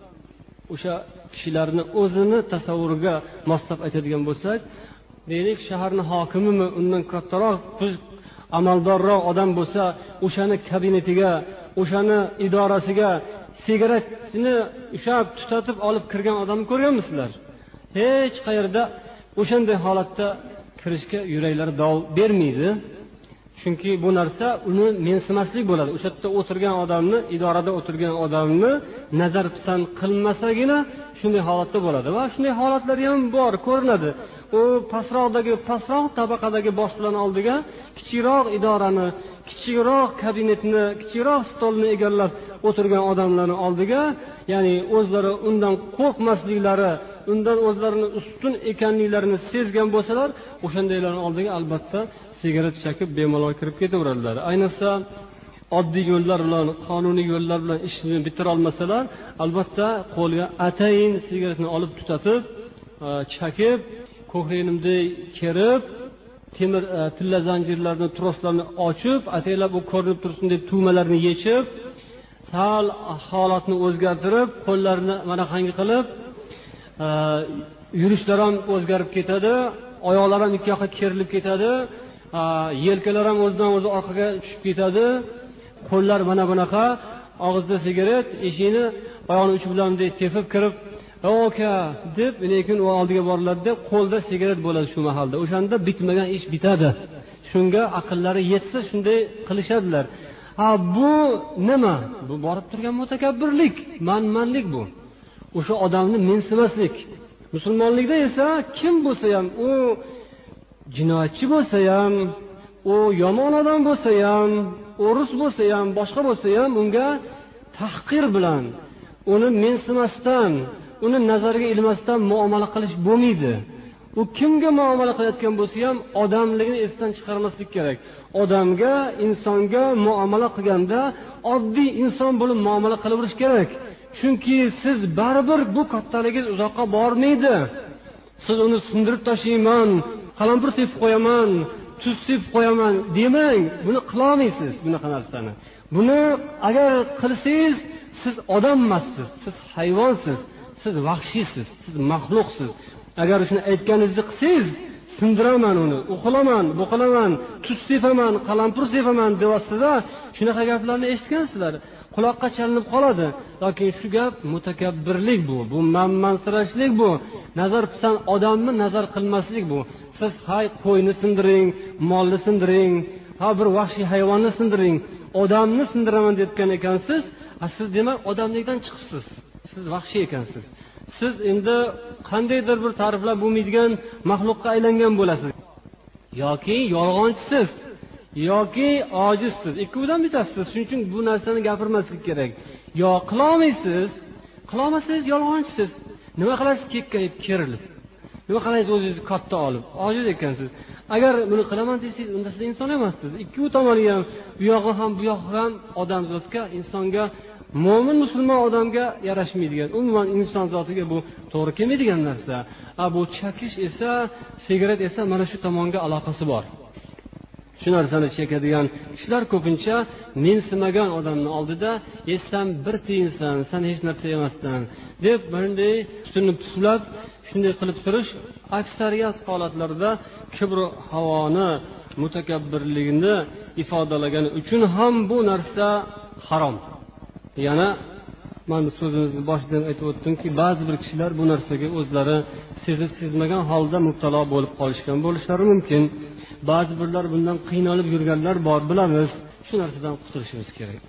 o'sha kishilarni o'zini tasavvuriga moslab aytadigan bo'lsak, deylik shaharning hokimimi, undan kattaroq, amaldorroq odam bo'lsa, o'shani kabinetiga, o'shani idorasiga sigaretni ushab tutatib olib kirgan odamni ko'rganmisizlar? Hech qayerda o'shanday holatda kirishga yuraklari dov bermaydi. Chunki bu narsa uni mensimaslik bo'ladi. O'sha yerda o'tirgan odamni, idorada o'tirgan odamni nazar pisand qilmasagina shunday holatda bo'ladi. Va shunday holatlar ham bor, ko'rinadi. U pastroqdagi, pastroq tabaqadagi boshlar oldiga kichikroq idorani, kichikroq kabinetni, kichikroq stolni egallab o'tirgan odamlarning oldiga, ya'ni o'zlari undan qo'rqmasliklari, undan o'zlarini ustun ekanliklarini sezgan bo'lsalar, o'shandaylarning oldiga albatta sigaret chekib bemalol kirib ketaveradilar. Ayniqsa oddiy yo'llar bilan, qonuniy yo'llar bilan ishni bitira olmasalar, albatta qo'lga atayin sigaretni olib tutatib, chekib, ko'hrenimday kerib, temir tilla zanjirlarni, troslarni ochib, ataylab u ko'rinib tursin deb tugmalarni yechib, sal holatni o'zgartirib, qo'llarini mana qanday qilib, yurishlar ham o'zgarib ketadi, oyoqlar ham ikki yoqqa kerilib ketadi, yelkalar ham o'zidan o'zi orqaga tushib ketadi, qo'llar mana bunaqa, og'izda sigaret, eshikni oyog'ini uchi bilan tepib kirib, "Oka" deb, lekin u oldiga boriladi, qo'lda sigaret bo'ladi shu mahalda. O'shanda bitmagan ish bitadi. Shunga aqllari yetsa shunday qilishadilar. Ha, bu nima? Bu borib turgan mutakabbirlik, manmanlik bu. O'sha odamni mensimaslik. Musulmonlikda esa kim bo'lsa ham, u jinoyatchi bo'lsa ham, u yomon odam bo'lsa ham, o'ris bo'lsa ham, boshqa bo'lsa ham unga tahqir bilan, uni mensimasdan, uni nazariga ilmasdan muomala qilish bo'lmaydi. U kimga muomala qilayotgan bo'lsa ham odamligini esdan chiqarmaslik kerak. Odamga, insonga muomala qilganda oddiy inson bo'lib muomala qilaverish kerak. Chunki siz baribir bu kattaligingiz uzoqqa bormaydi. Siz uni sindirib tashlayman, qalampir sepib qo'yaman, tuz sepib qo'yaman demang. Buni qila olmaysiz, bunaqa narsani. Buni agar qilsangiz, siz odam emassiz, siz hayvonsiz, siz vahshiysiz, siz maxluqsiz. Agar shuni aytganingizni qilsangiz, sindiraman uni, uxlaman, bo'qilaman, tuz sepaman, qalampir sepaman deyapsizlar. Shunaqa gaplarni eshitgansizlar. Quloqqa chalinib qoladi. Lekin shu gap mutakabbirlik bu, bu manmansirashlik bu. Nazar pisan odamni nazar qilmaslik bu. Siz hay qo'yni sindiring, molni sindiring, ha bir vahshiy hayvonni sindiring, odamni sindiraman debgan ekansiz. Siz demak odamlikdan chiqibsiz. Siz vahshiy ekansiz. Siz endi qandaydir bir ta'riflab bo'lmaydigan maxluqqa aylangan bo'lasiz. Yoki yolg'onchisiz, yoki ojizsiz. Ikkovidan bitasiz. Shuning uchun bu narsani gapirmaslik kerak. Yo qila olmaysiz, qila olmasangiz yolg'onchisiz. Nima qilasiz? Kekkayib, kerilib. Nima qilaysiz o'zingizni katta olib? Ojiz ekansiz. Agar buni qilaman desangiz, unda siz inson emassiz. Ikki tomoni ham, bu yog'i ham, bu yog'i ham odam zotga, insonga, mo'min musulmon odamga yarashmaydigan, umuman inson zotiga bu to'g'ri kelmaydigan narsa. A bu chakish esa, sigaret esa mana shu tomonga aloqasi bor. Shu narsani chekadigan kishilar ko'pincha mensimagan odamning oldida "Essan bir tiyinsan, sen hech narsa emassan" deb bunday ustunni puslab, shunday qilib turish aksariyat holatlarda kibr havoni, mutakabbirligini ifodalagani uchun ham bu narsa harom. Yana men so'zimizni boshidan aytib o'tdimki, ba'zi bir kishilar bu narsaga o'zlari sezib sezmagan holda mubtalo bo'lib qolishgan bo'lishlari mumkin. Ba'zi birlar bundan qiynalib yurganlar bor, bilamiz. Shu narsadan qutulishimiz kerak.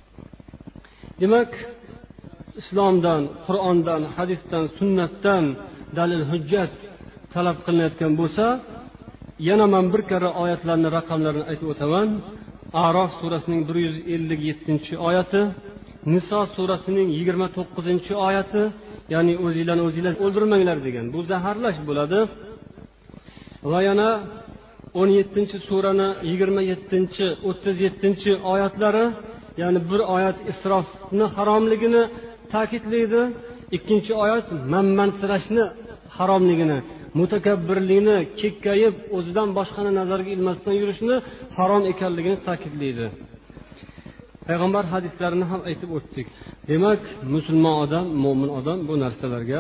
Demak, islomdan, Qur'ondan, hadisdan, sunnatdan dalil hujjat talab qilinayotgan bo'lsa, yana men bir karra oyatlarning raqamlarini aytib o'taman. A'rof surasining bir yuz ellik yettinchi oyati, Niso surasining yigirma to'qqizinchi oyati, ya'ni o'zinglarni o'zinglar o'ldirmanglar degan. Bu zaharlash bo'ladi. Va yana o'n yettinchi surani yigirma yettinchi, o'ttiz yettinchi oyatlari, ya'ni bir oyat isrofni haromligini ta'kidlaydi. Ikkinchi oyat manmansirashni haromligini, mutakabbirlikni, kekkayib o'zidan boshqani nazarga ilmasdan yurishni harom ekanligini ta'kidlaydi. Payg'ambar hadislarini ham aytib o'tdik. Demak, musulmon odam, mo'min odam bu narsalarga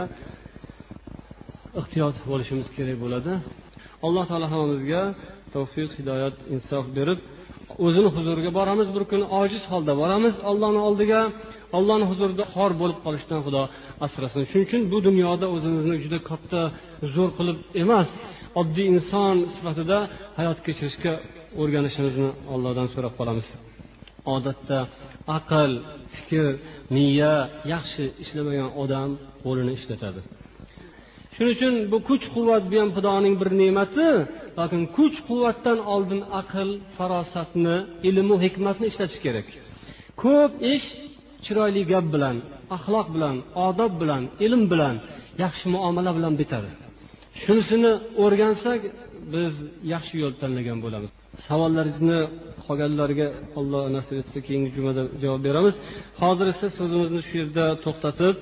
ehtiyot bo'lishimiz kerak bo'ladi. Alloh taolo hammamizga tavfiq, hidoyat, insof berib, o'zini huzuriga boramiz, bir kun ojiz holda boramiz Allohning oldiga. Allohning huzurida xor bo'lib qolishdan Xudo asrasin. Shuning uchun bu dunyoda o'zimizni juda katta zo'r qilib emas, oddiy inson sifatida hayot kechirishga o'rganishimizni Allohdan so'rab qolamiz. Odatda aql, fikr, niyya yaxshi ishlamagan odam qo'lini ishlatadi. Shuning uchun bu kuch-quvvat bu ham Xudoning bir ne'mati, lekin kuch-quvvatdan oldin aql, farosatni, ilm va hikmatni ishlatish kerak. Ko'p ish chiroyli gap bilan, axloq bilan, odob bilan, ilm bilan, yaxshi muomala bilan bitadi. Shunisini o'rgansak, biz yaxshi yo'l tanlagan bo'lamiz. Savollaringizni qolganlarga Alloh nasib etsa keyingi jumada javob beramiz. Hozir esa so'zimizni shu yerda to'xtatib,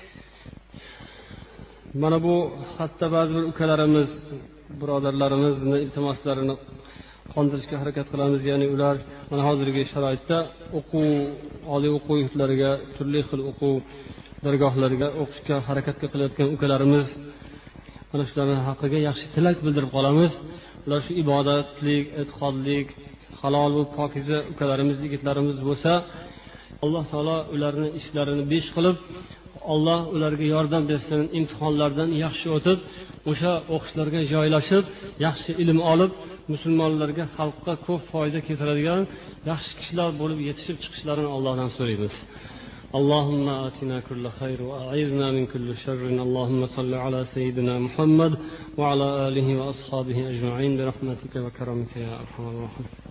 mana bu hatto ba'zi bir ukalarimiz, birodarlarimizning iltimoslarini qondirishga harakat qilamiz. Ya'ni ular mana hozirgi sharoitda o'quv, oliy o'quv yurtlariga, turli xil o'quv dargohlariga o'qishga harakatga qilayotgan ukalarimiz, mana shularning haqqiga yaxshi tilak bildirib qolamiz. Ular shu ibodatlik, e'tiqodlik, halol va pokiza ukalarimiz, yigitlarimiz bo'lsa, Alloh taolo ularning ishlarini besh qilib, Alloh ularga yordam bersin, imtihonlardan yaxshi o'tib, o'sha o'qishlarga joylashib, yaxshi ilm olib, musulmonlarga, xalqqa ko'p foyda keltiradigan yaxshi kishilar bo'lib yetishib chiqishlarini Allohdan so'raymiz. اللهم آتنا كل خير وأعذنا من كل شر. اللهم صل على سيدنا محمد وعلى آله وأصحابه أجمعين برحمتك وكرمك يا أرحم الراحمين.